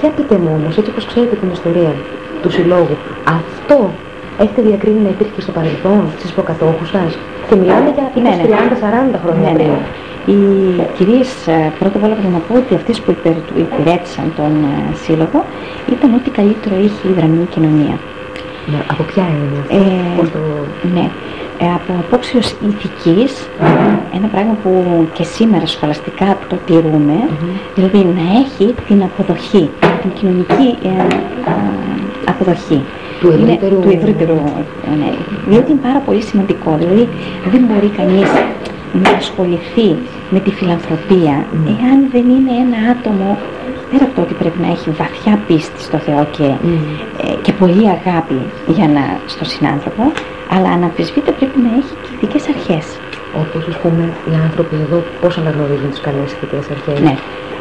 Για πείτε μου όμως, έτσι όπως ξέρετε την ιστορία του συλλόγου, αυτό έχετε διακρίνει να υπήρχε στο παρελθόν, στις προκατόχους σας? Και μιλάμε για 20-30-40 χρόνια πριν. Οι κυρίες, πρώτα απ' όλα πρέπει να πω ότι αυτές που υπηρέτησαν τον σύλλογο ήταν ό,τι καλύτερο είχε η Δραμηνή κοινωνία. Ναι, από ποια έννοια αυτό? Ναι, από απόψεως ηθικής, ένα πράγμα που και σήμερα σχολαστικά το τηρούμε, δηλαδή να έχει την αποδοχή, την κοινωνική αποδοχή. Του ευρύτερου. Ναι. Διότι είναι πάρα πολύ σημαντικό, δηλαδή δεν μπορεί κανείς να ασχοληθεί με τη φιλανθρωπία εάν δεν είναι ένα άτομο, πέρα από το ότι πρέπει να έχει βαθιά πίστη στο Θεό και πολλή αγάπη στον συνάνθρωπο, αλλά αναμφισβήτητα πρέπει να έχει και ηθικές αρχές. Όπως ας πούμε οι άνθρωποι εδώ πώς αναγνωρίζουν τις καλές ηθικές αρχές? Ναι.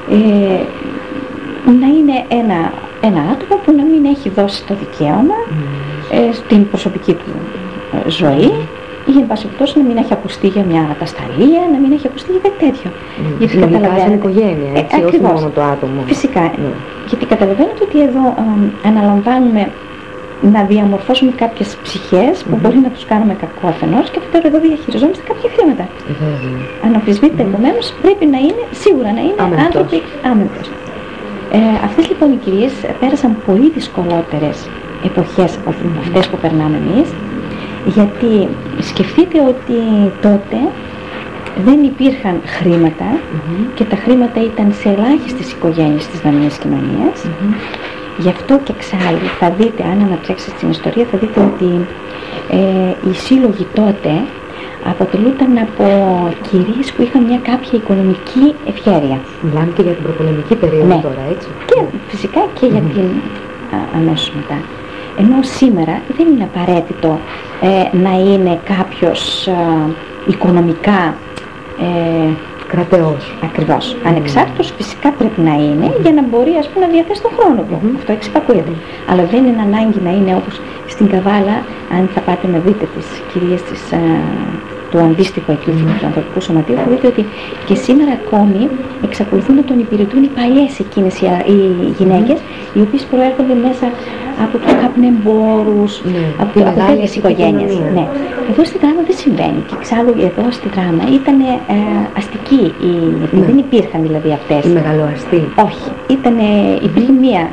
Να είναι ένα άτομο που να μην έχει δώσει το δικαίωμα στην προσωπική του ζωή, ή εν πάση περιπτώσει να μην έχει ακουστεί για μια ατασταλία, να μην έχει ακουστεί για κάτι τέτοιο. Γιατί καταλαβαίνετε σαν οικογένεια, έτσι, όχι μόνο το άτομο. Φυσικά. Γιατί καταλαβαίνετε ότι εδώ αναλαμβάνουμε να διαμορφώσουμε κάποιες ψυχές που μπορεί να τους κάνουμε κακό αφενός, και τώρα εδώ διαχειριζόμαστε κάποια χρήματα. Αναμφισβήτητα επομένως πρέπει να είναι, σίγουρα να είναι άνθρωποι άμεμπτος. Αυτές λοιπόν οι κυρίες πέρασαν πολύ δυσκολότερες εποχές από αυτές που περνάμε εμείς, γιατί σκεφτείτε ότι τότε δεν υπήρχαν χρήματα και τα χρήματα ήταν σε ελάχιστες οικογένειες της δανείας κοινωνίας. Γι' αυτό και εξάλλου θα δείτε, αν ανατρέξετε στην ιστορία, θα δείτε ότι οι σύλλογοι τότε αποτελούνταν από κυρίες που είχαν μια κάποια οικονομική ευχέρεια. Μιλάμε και για την προπολεμική περίοδο τώρα, έτσι. Και φυσικά και για την αμέσως μετά. Ενώ σήμερα δεν είναι απαραίτητο να είναι κάποιος οικονομικά κρατεός. Ακριβώς. Ανεξάρτητος φυσικά πρέπει να είναι για να μπορεί, ας πούμε, να διαθέσει τον χρόνο του. Αυτό εξυπακούεται. Αλλά δεν είναι ανάγκη να είναι όπως στην Καβάλα, αν θα πάτε να δείτε τις κυρίες του αντίστοιχου εκεί του ανθρωπικού σωματείου, θα δείτε ότι και σήμερα ακόμη εξακολουθούν να τον υπηρετούν οι παλιές εκείνες οι γυναίκες, οι οποίες προέρχονται μέσα από τους καπνεμπόρους, από τέτοιες οικογένειες. Ναι. Εδώ στη Δράμα δεν συμβαίνει. Και εξάλλου εδώ στη Δράμα ήταν αστικοί, δεν υπήρχαν δηλαδή αυτές. Οι μεγαλοαστοί. Όχι, υπήρχε μία.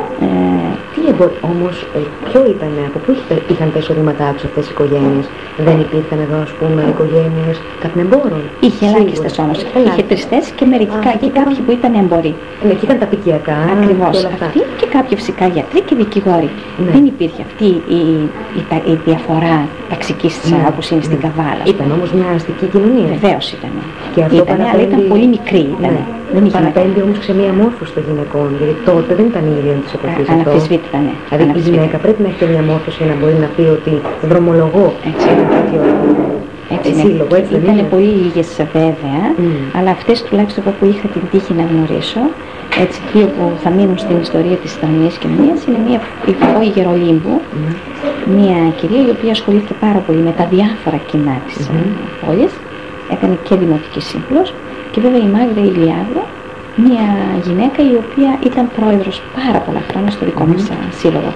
Όμως, ποιο ήταν, από πού είχαν τα εισοδήματά τους αυτές οι οικογένειες? Δεν υπήρχαν εδώ, ας πούμε, οικογένειες καπνεμπόρων? Είχε ελάχιστες όμως. Είχε τριστές και μερικά και κάποιοι που ήταν εμποροί. Ναι, και ήταν τα πικιακά. Ακριβώς. Αυτοί και κάποιοι φυσικά γιατροί και δικηγόροι. Δεν υπήρχε αυτή η διαφορά ταξικής όπως είναι στην Καβάλα. Ήταν όμως μια αστική κοινωνία. Βεβαίως ήταν. Και αυτό αλλά ήταν πολύ μικρή. Παραπέμπει όμως σε μια μόρφωση των γυναικών, γιατί τότε δεν ήταν η ίδια της εποχής αυτό. Αναμφισβήτητα, ναι. Δηλαδή η γυναίκα πρέπει να έχει μια μόρφωση για να μπορεί να πει ότι δρομολογώ ένα τέτοιο σύλλογο. Ήταν πολύ λίγες βέβαια, αλλά αυτές τουλάχιστον που είχα την τύχη να γνωρίσω, έτσι, δύο που θα μείνουν στην ιστορία της Δανείας κοινωνίας, είναι μία η Γερολίμπου, μία κυρία η οποία ασχολήθηκε πάρα πολύ με τα διάφορα κοινά της πόλης, έκανε και δημοτική σύμβουλος, και βέβαια η Μάγδα Ηλιάδου, μία γυναίκα η οποία ήταν πρόεδρος πάρα πολλά χρόνια στο δικό μας σύλλογο.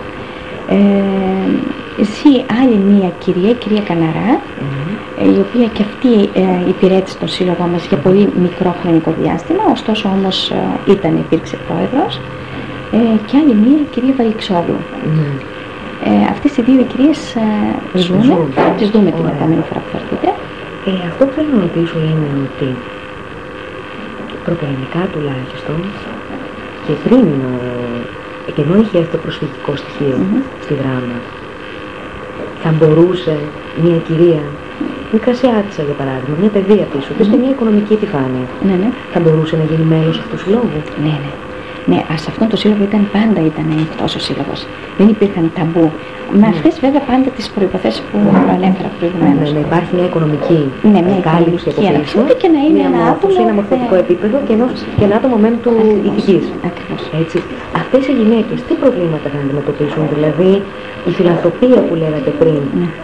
Ζει άλλη μία κυρία, η κυρία Καναρά, η οποία και αυτή υπηρέτησε τον σύλλογο μας για πολύ μικρό χρονικό διάστημα, ωστόσο όμως υπήρξε πρόεδρος, και άλλη μία η κυρία Βαλιξόγλου. Αυτές οι δύο κυρίες ζουν, τις δούμε την επόμενη φορά που θα έρθετε. Αυτό που θέλω να ρωτήσω είναι ότι προπολεμικά τουλάχιστον και πριν, και ενώ είχε αυτό το προσφυγικό στοιχείο στη Δράμα, θα μπορούσε μια κυρία, μικρά Άττισσα για παράδειγμα, μια παιδεία πίσω της και μια οικονομική επιφάνεια, θα μπορούσε να γίνει μέλος αυτού του συλλόγου? Ναι, σε αυτόν το σύλλογο πάντα ήταν αυτός ο σύλλογος. Δεν υπήρχαν ταμπού. Με αυτές βέβαια πάντα τις προϋποθέσεις που ανέφερα προηγουμένως. Να υπάρχει μια οικονομική κάλυψη από πίσω, και να είναι ένα άτομο, ένα μορφωτικό επίπεδο και ένα άτομο μεν του ηθικής. Ακριβώς. Έτσι. Αυτές οι γυναίκες τι προβλήματα θα αντιμετωπίσουν? Δηλαδή η φιλανθρωπία που λέγατε πριν,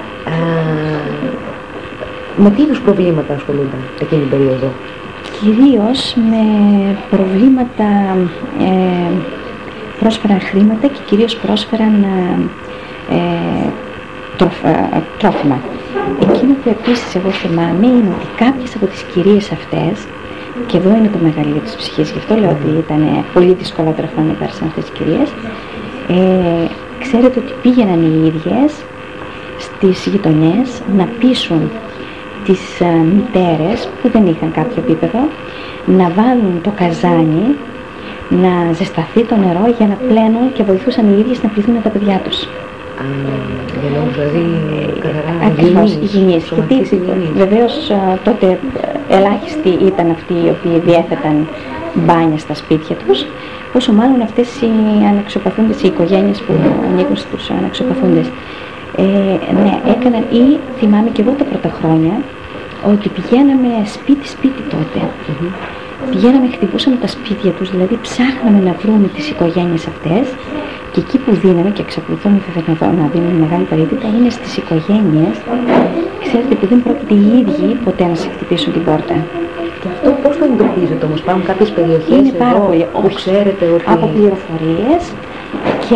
με τι είδους προβλήματα ασχολούνταν εκείνη την περίοδο? Κυρίως με προβλήματα πρόσφεραν χρήματα και κυρίως πρόσφεραν τρόφιμα. Εκείνο που επίσης εγώ θυμάμαι είναι ότι κάποιες από τις κυρίες αυτές, και εδώ είναι το μεγαλείο της ψυχής, γι' αυτό λέω ότι ήταν πολύ δυσκολότερο να πέρασαν αυτές τις κυρίες, ξέρετε ότι πήγαιναν οι ίδιες στις γειτονιές να πείσουν τις μητέρες που δεν είχαν κάποιο επίπεδο να βάλουν το καζάνι, να ζεσταθεί το νερό για να πλένουν, και βοηθούσαν οι ίδιες να πληθούν τα παιδιά τους. Για λόγους δηλαδή ακριβώς υγιεινής. Γιατί βεβαίως τότε ελάχιστοι ήταν αυτοί οι οποίοι διέθεταν μπάνια στα σπίτια τους, όσο μάλλον αυτές οι αναξιοπαθούντες, οι οικογένειες που ανήκουν στους αναξιοπαθούντες. Ναι, έκαναν, ή θυμάμαι και εγώ τα πρώτα χρόνια, ότι πηγαίναμε σπίτι-σπίτι τότε. Πηγαίναμε, χτυπούσαμε τα σπίτια τους, δηλαδή ψάχναμε να βρούμε τις οικογένειες αυτές, και εκεί που δίναμε, και εξακολουθούμε βέβαια να δίνουμε μεγάλη βαρύτητα, είναι στις οικογένειες, ξέρετε, που δεν πρόκειται οι ίδιοι ποτέ να σε χτυπήσουν την πόρτα. Και αυτό πώς το εντοπίζετε όμως? Υπάρχουν κάποιες περιοχές είναι πάρα πολύ, που ξέρετε ότι... Από πληροφορίες και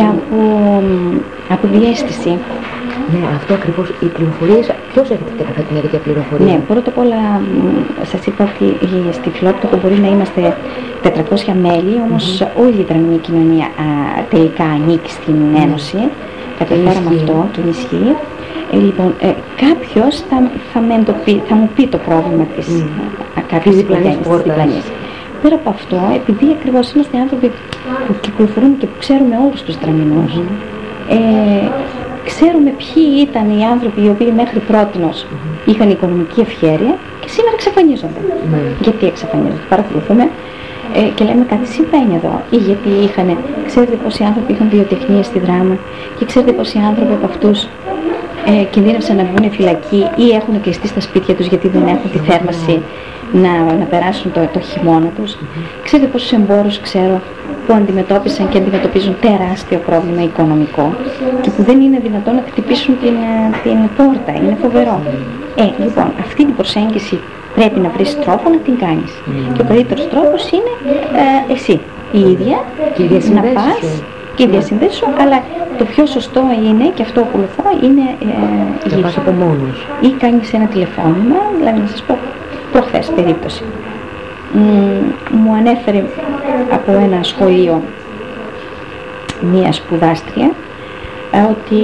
από διαίσθηση. Ναι, αυτό ακριβώς. Οι πληροφορίες, ποιος έχετε καταθέτει μια τέτοια πληροφορία? Ναι, πρώτα απ' όλα σας είπα ότι στη Φιλόπτωχο μπορεί να είμαστε 400 μέλη, όμως όλη η δραμηνή κοινωνία τελικά ανήκει στην Ένωση. Καταφέραμε αυτό και ενισχύει. Λοιπόν, κάποιος θα μου πει το πρόβλημα της κάποιης διπλανής. Πέρα από αυτό, επειδή ακριβώς είμαστε άνθρωποι που κυκλοφορούμε και που ξέρουμε όλους τους δραμηνούς, ξέρουμε ποιοι ήταν οι άνθρωποι οι οποίοι μέχρι πρότινος είχαν οικονομική ευχέρεια και σήμερα εξαφανίζονται. Γιατί εξαφανίζονται? Παρακολουθούμε και λέμε κάτι συμβαίνει εδώ. Ή γιατί ξέρετε πόσοι άνθρωποι είχαν βιοτεχνίες στη Δράμα, και ξέρετε πόσοι άνθρωποι από αυτούς κινδύνευσαν να βγουν φυλακή ή έχουν κλειστεί στα σπίτια τους γιατί δεν έχουν τη θέρμαση να περάσουν το χειμώνα τους. Ξέρετε πόσους εμπόρους ξέρω που αντιμετώπισαν και αντιμετωπίζουν τεράστιο πρόβλημα οικονομικό και που δεν είναι δυνατόν να χτυπήσουν την πόρτα. Είναι φοβερό. Λοιπόν, αυτή την προσέγγιση πρέπει να βρεις τρόπο να την κάνεις. Και ο καλύτερος τρόπος είναι εσύ η ίδια να πας και διασυνδέσεις σου, αλλά το πιο σωστό είναι, και αυτό ακολουθώ, είναι να πας από μόνος. Ή κάνεις ένα τηλεφώνημα, δηλαδή να σας πω προχθές περίπτωση. Μου ανέφερε από ένα σχολείο μία σπουδάστρια ότι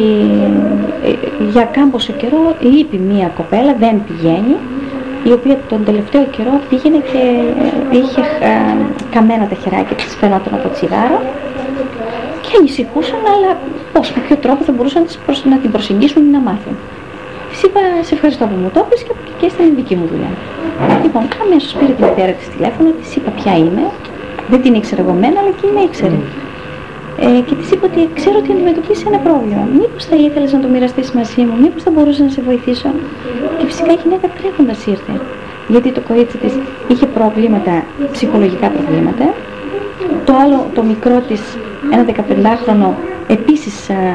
για κάμποσο καιρό λείπει μία κοπέλα, δεν πηγαίνει, η οποία τον τελευταίο καιρό πήγαινε και είχε καμένα τα χεράκια της, φαινόταν από τσιγάρο, και ανησυχούσαν, αλλά πώς, με ποιο τρόπο θα μπορούσαν να την προσεγγίσουν ή να μάθουν. Της είπα, σε ευχαριστώ που μου το είπες, και ήταν η δική μου δουλειά. Λοιπόν, αμέσως πήρε τη μητέρα της τηλέφωνο, της είπα ποια είμαι, δεν την ήξερα εγώ μένα, αλλά εκείνη με ήξερε. Και της είπα ότι ξέρω ότι αντιμετωπίζεις ένα πρόβλημα. Μήπως θα ήθελες να το μοιραστείς μαζί μου, μήπως θα μπορούσα να σε βοηθήσω? Και φυσικά η γυναίκα τρέχοντας ήρθε, γιατί το κορίτσι της είχε προβλήματα, ψυχολογικά προβλήματα. Το άλλο, το μικρό της, ένα 15χρονο, επίσης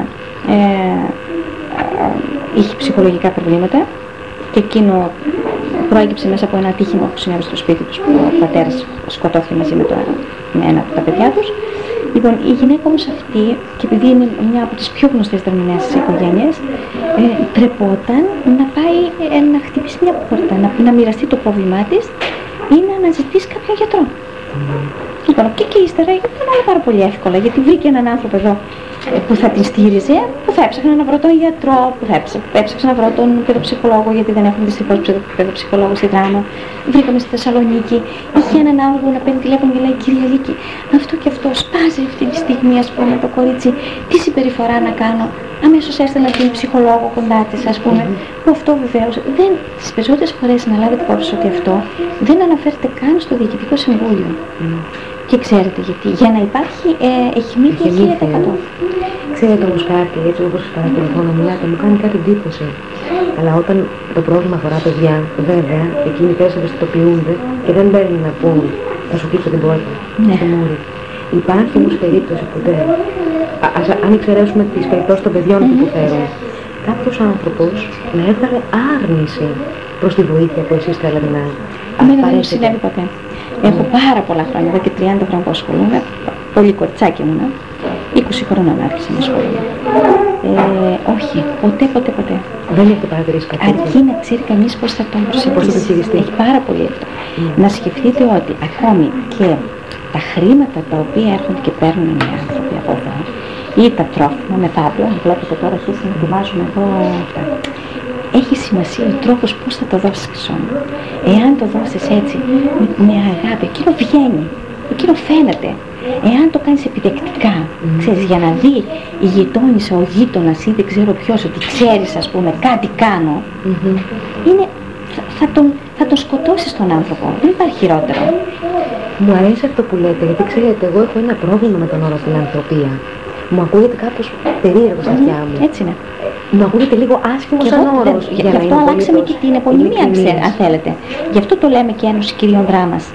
είχε ψυχολογικά προβλήματα, και εκείνο προέκυψε μέσα από ένα ατύχημα που συνέβη στο σπίτι τους, που ο πατέρας σκοτώθηκε μαζί με ένα από τα παιδιά τους. Λοιπόν, η γυναίκα όμως αυτή, και επειδή είναι μια από τις πιο γνωστές δραμηνές οικογένειες, τρεπόταν να πάει να χτυπήσει μια πόρτα, να μοιραστεί το πρόβλημά της ή να αναζητήσει κάποιον γιατρό. Λοιπόν, και ύστερα ήταν όλα πάρα πολύ εύκολα, γιατί βρήκε έναν άνθρωπο εδώ που θα την στήριζε, που θα έψαχνα να βρω τον γιατρό, που θα έψαξα να βρω τον παιδοψυχολόγο, γιατί δεν έχουμε δυστυχώς παιδοψυχολόγο στη Δράμα. Βρήκαμε στη Θεσσαλονίκη, είχε έναν άνθρωπο να παίρνει τηλέφωνο και λέει: Κυρία Λίκη, αυτό και αυτό σπάζει αυτή τη στιγμή, ας πούμε, το κορίτσι, τι συμπεριφορά να κάνω? Αμέσως έστελνα την ψυχολόγο κοντά της, ας πούμε, που αυτό βεβαίως τις περισσότερες φορές, να λάβετε υπόψη ότι αυτό δεν αναφέρεται καν στο Διοικητικό Συμβούλιο. Και ξέρετε γιατί? Για να υπάρχει εχημή και 1000%. Ξέρετε όμως κάτι, έτσι όπως σας παρακολουθώ να μιλάτε, μου κάνει κάτι εντύπωση. Αλλά όταν το πρόβλημα αφορά παιδιά, βέβαια, εκείνοι πέρσι ευαισθητοποιούνται και δεν μπαίνουν να πούν, θα σου κλείσω την πόρτα, στο μούρι. Υπάρχει όμως περίπτωση ποτέ, αν εξαιρέσουμε τις περιπτώσεις των παιδιών που υποφέρουν, κάποιος άνθρωπος να έβγαλε άρνηση προς τη βοήθεια που εσείς θέλατε να ασπαρέσετε? Δεν μου συνέβη ποτέ. Έχω πάρα πολλά χρόνια, εδώ και 30 χρόνια που ασχολούμαι, πολύ κοριτσάκι ήμουνα. 20 χρονών άρχισα να ασχολούμαι. Όχι, ποτέ. Δεν έχετε παρατηρήσει κάτι τέτοιο? Αρκεί να ξέρει κανείς πώς θα τον προσεγγίσει. Έχει πάρα πολύ αυτό. Να σκεφτείτε ότι ακόμη και τα χρήματα τα οποία έρχονται και παίρνουν οι άνθρωποι από εδώ, ή τα τρόφιμα μεθαύριο, βλέπετε τώρα αρχίσαμε να ετοιμάζουμε εδώ αυτά. Έχει σημασία ο τρόπος πώς θα το δώσεις χρυσόν. Εάν το δώσεις έτσι, με αγάπη, εκείνο βγαίνει, εκείνο φαίνεται. Εάν το κάνεις επιδεκτικά, ξέρεις, για να δει η γειτόνισσα, ο γείτονας ή δεν ξέρω ποιος, ότι ξέρεις, ας πούμε, κάτι κάνω, είναι, θα τον σκοτώσεις τον άνθρωπο. Δεν υπάρχει χειρότερο. Μου αρέσει αυτό που λέτε, γιατί ξέρετε, εγώ έχω ένα πρόβλημα με τον όρο φιλανθρωπία. Μου ακούγεται κάπως περίεργο στα αυτιά μου. Έτσι είναι. Μου ακούγεται λίγο άσχημο σαν όρος. Γι' αυτό αλλάξαμε και την επωνυμία, αν θέλετε. Γι' αυτό το λέμε και Ένωση Κυρίων Δράμας.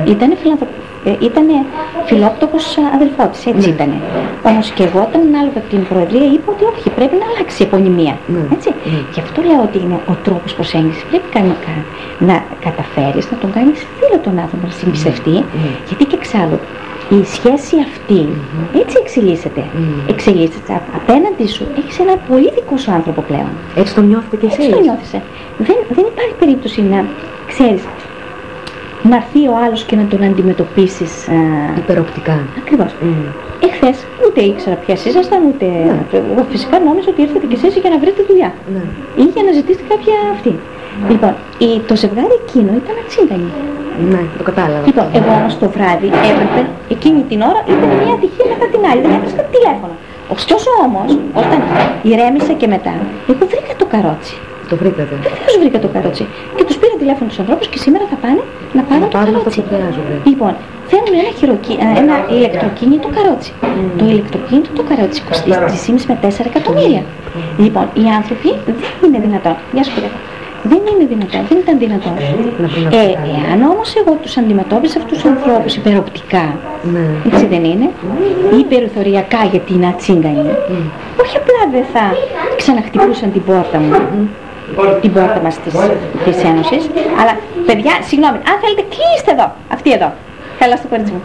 Ήτανε φιλόπτωχος αδελφό της, έτσι ήτανε. Όμως και εγώ όταν ανάλογα την Προεδρία είπα ότι όχι, πρέπει να αλλάξει η επωνυμία. Έτσι. Γι' αυτό λέω ότι είναι ο τρόπος προσέγγισης. Πρέπει κανονικά να καταφέρεις να τον κάνεις φίλο τον άνθρωπο, να συμπιστευτεί, γιατί και εξάλλου η σχέση αυτή έτσι εξελίσσεται. Απέναντι σου έχεις ένα πολύ δικό σου άνθρωπο πλέον. Έτσι το νιώθετε κι εσείς? Έτσι το νιώθεις. Δεν υπάρχει περίπτωση να ξέρεις, να έρθει ο άλλος και να τον αντιμετωπίσεις υπεροπτικά. Ακριβώς. Εχθές ούτε ήξερα ποιες ήσασταν, ούτε... Εγώ φυσικά νόμιζα ότι ήρθατε κι εσείς για να βρείτε δουλειά. Ή για να ζητήσετε κάποια αυτή. Λοιπόν, το ζευγάρι εκείνο ήταν ατσίγκανοι. Ναι, το κατάλαβα. Λοιπόν, εγώ όμως το βράδυ έπρεπε, εκείνη την ώρα ήταν μια ατυχία μετά την άλλη, δεν έπρεπε το τηλέφωνο. Ωστόσο όμως, όταν ηρέμησα και μετά, εγώ βρήκα το καρότσι. Το βρήκατε? Βεβαίως βρήκα το καρότσι. Και τους πήρα τηλέφωνο τους ανθρώπους και σήμερα θα πάνε να πάρουν το καρότσι. Λοιπόν, θέλουν ένα ηλεκτροκίνητο καρότσι. Το ηλεκτροκίνητο το καρότσι κοστίζει 3,5 με 4 εκατομμύρια. Λοιπόν, οι άνθρωποι δεν είναι δυνατόν. Γεια σου κύριε. Δεν είναι δυνατόν, δεν ήταν δυνατόν. Εάν όμως εγώ τους αντιμετώπιζα αυτούς τους ανθρώπους υπεροπτικά, έτσι δεν είναι, υπερουθωριακά γιατί είναι ατσίγκανοι, όχι απλά δεν θα ξαναχτυπούσαν την πόρτα μου, την πόρτα μας της Ένωσης, αλλά παιδιά, συγγνώμη, αν θέλετε κλείστε εδώ, αυτή εδώ, καλά στο κορίτσι μου.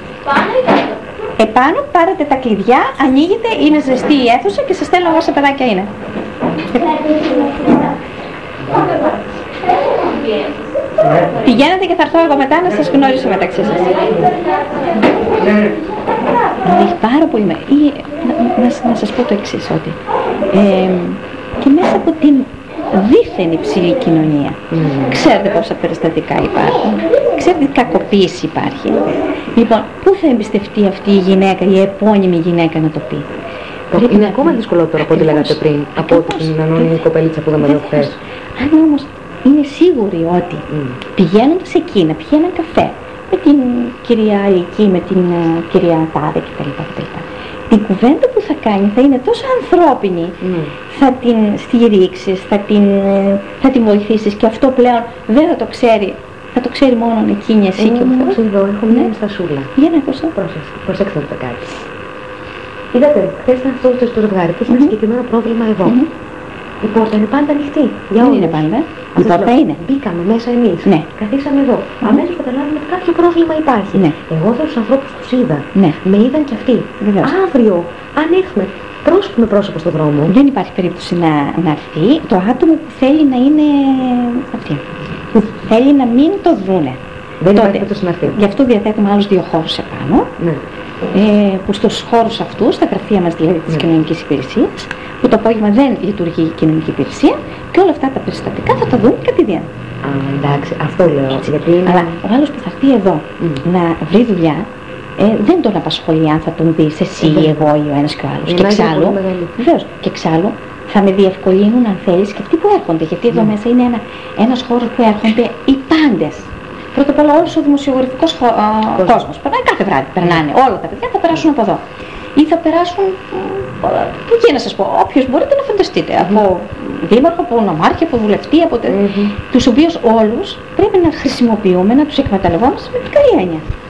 Επάνω πάρετε τα κλειδιά, ανοίγετε, είναι ζεστή η αίθουσα και σας στέλνω όσα παιδάκια είναι. Πηγαίνετε και θα έρθω εγώ μετά να σας γνωρίσω μεταξύ σας. Δηλαδή πάρα πολύ να σας πω το εξής, ότι και μέσα από την δίθεν υψηλή κοινωνία ξέρετε πόσα περιστατικά υπάρχουν, ξέρετε τι κακοποίηση υπάρχει. Λοιπόν, πού θα εμπιστευτεί αυτή η γυναίκα, η επώνυμη γυναίκα να το πει? Είναι ακόμα δυσκολότερο από ό,τι λέγατε πριν, από την ανώνυμη κοπελίτσα που είδαμε εδώ χθες. Αν όμως είναι σίγουροι ότι πηγαίνοντας εκεί να πιει έναν καφέ με την κυρία Ηλική, με την κυρία Τάδε κτλ. Την κουβέντα που θα κάνει θα είναι τόσο ανθρώπινη, θα την στηρίξεις, θα την βοηθήσεις και αυτό πλέον δεν θα το ξέρει. Θα το ξέρει μόνο εκείνη εσύ και ο Θεός. Εδώ έχω μια στασούλα. Για να ακούσω. Προσέξτε να το κάτι. Είδατε, χθες ήταν αυτό το ζευγάρι που έχει ένα συγκεκριμένο πρόβλημα εδώ. Η πόρτα είναι πάντα ανοιχτή. Για όλους. Δεν είναι πάντα. Η πόρτα είναι. Μπήκαμε μέσα εμείς. Καθίσαμε εδώ. Αμέσως καταλάβουμε ότι κάποιο πρόβλημα υπάρχει. Εγώ τους ανθρώπους τους είδα. Με είδαν κι αυτοί. Αύριο, αν έρθουμε πρόσωπο με πρόσωπο στον δρόμο. Δεν υπάρχει περίπτωση να έρθει το άτομο που θέλει να είναι αυτή. Που θέλει να μην το δούνε. Δεν υπάρχει περίπτωση να έρθει. Γι' αυτό διαθέτουμε άλλους 2 χώρους επάνω. Που στους χώρους αυτούς, στα γραφεία μας δηλαδή της κοινωνικής υπηρεσίας, που το απόγευμα δεν λειτουργεί η κοινωνική υπηρεσία και όλα αυτά τα περιστατικά θα τα δουν κατηδίαν. Εντάξει, αυτό λέω. Γιατί είναι... Αλλά ο άλλος που θα έρθει εδώ να βρει δουλειά, δεν τον απασχολεί αν θα τον πεις εσύ, εγώ ή ο ένας και ο άλλος. Και εξάλλου, βεβαίως, και εξάλλου θα με διευκολύνουν αν θέλεις και αυτοί που έρχονται, γιατί εδώ μέσα είναι ένας χώρος που έρχονται οι πάντες. Πρώτα απ' όλα όλος ο δημοσιογραφικός κόσμος. Περνάει κάθε βράδυ, περνάνε όλα τα παιδιά, θα περάσουν από εδώ. Ή θα περάσουν, τι να σας πω, όποιος μπορείτε να φανταστείτε. Από δήμαρχο, από νομάρχη, από βουλευτή, τους οποίους όλους πρέπει να χρησιμοποιούμε, να τους εκμεταλλευόμαστε με την καλή έννοια.